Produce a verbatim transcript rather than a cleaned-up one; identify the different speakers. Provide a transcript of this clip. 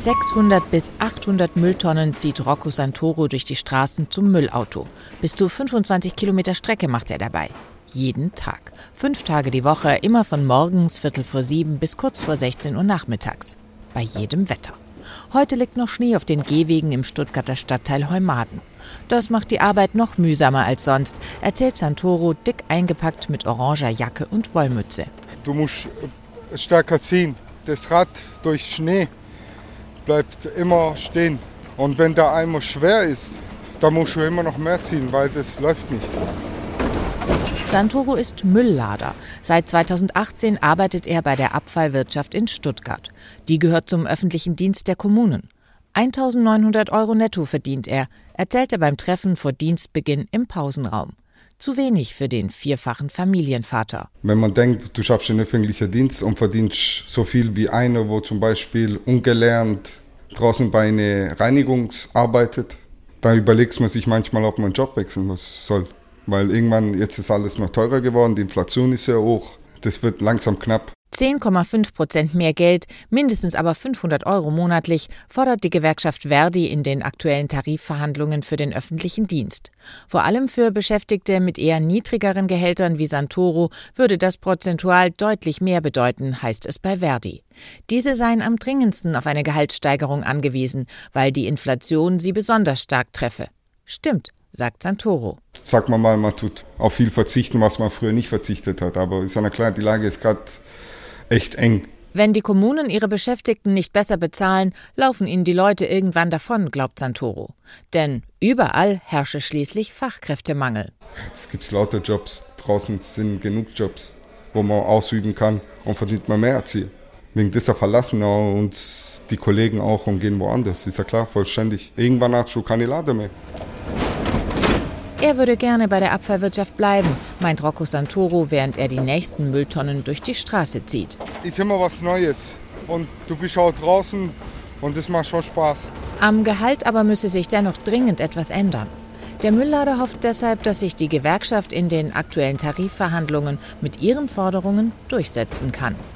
Speaker 1: sechshundert bis achthundert Mülltonnen zieht Rocco Santoro durch die Straßen zum Müllauto. Bis zu fünfundzwanzig Kilometer Strecke macht er dabei. Jeden Tag. Fünf Tage die Woche, immer von morgens Viertel vor sieben bis kurz vor sechzehn Uhr nachmittags. Bei jedem Wetter. Heute liegt noch Schnee auf den Gehwegen im Stuttgarter Stadtteil Heumaden. Das macht die Arbeit noch mühsamer als sonst, erzählt Santoro, dick eingepackt mit oranger Jacke und Wollmütze.
Speaker 2: Du musst stärker ziehen. Das Rad durch Schnee bleibt immer stehen. Und wenn der Eimer schwer ist, dann musst du immer noch mehr ziehen, weil das läuft nicht.
Speaker 1: Santoro ist Mülllader. Seit zweitausendachtzehn arbeitet er bei der Abfallwirtschaft in Stuttgart. Die gehört zum öffentlichen Dienst der Kommunen. eintausendneunhundert Euro netto verdient er, erzählt er beim Treffen vor Dienstbeginn im Pausenraum. Zu wenig für den vierfachen Familienvater.
Speaker 2: Wenn man denkt, du schaffst einen öffentlichen Dienst und verdienst so viel wie einer, wo zum Beispiel ungelernt draußen bei einer Reinigung arbeitet, dann überlegt man sich manchmal, ob man einen Job wechseln soll. Weil irgendwann, jetzt ist alles noch teurer geworden, die Inflation ist sehr hoch, das wird langsam knapp.
Speaker 1: zehn Komma fünf Prozent mehr Geld, mindestens aber fünfhundert Euro monatlich, fordert die Gewerkschaft ver.di in den aktuellen Tarifverhandlungen für den öffentlichen Dienst. Vor allem für Beschäftigte mit eher niedrigeren Gehältern wie Santoro würde das prozentual deutlich mehr bedeuten, heißt es bei ver.di. Diese seien am dringendsten auf eine Gehaltssteigerung angewiesen, weil die Inflation sie besonders stark treffe. Stimmt, sagt Santoro.
Speaker 2: Sag mal mal, man tut auf viel verzichten, was man früher nicht verzichtet hat. Aber ist ja klar, die Lage ist gerade echt eng.
Speaker 1: Wenn die Kommunen ihre Beschäftigten nicht besser bezahlen, laufen ihnen die Leute irgendwann davon, glaubt Santoro. Denn überall herrsche schließlich Fachkräftemangel.
Speaker 2: Jetzt gibt es lauter Jobs, draußen sind genug Jobs, wo man ausüben kann und verdient man mehr als hier. Wegen dieser verlassen uns die Kollegen auch und gehen woanders, ist ja klar, vollständig. Irgendwann hast du keine Lade mehr.
Speaker 1: Er würde gerne bei der Abfallwirtschaft bleiben, meint Rocco Santoro, während er die nächsten Mülltonnen durch die Straße zieht.
Speaker 2: Ist immer was Neues und du bist auch draußen und das macht schon Spaß.
Speaker 1: Am Gehalt aber müsse sich dennoch dringend etwas ändern. Der Mülllader hofft deshalb, dass sich die Gewerkschaft in den aktuellen Tarifverhandlungen mit ihren Forderungen durchsetzen kann.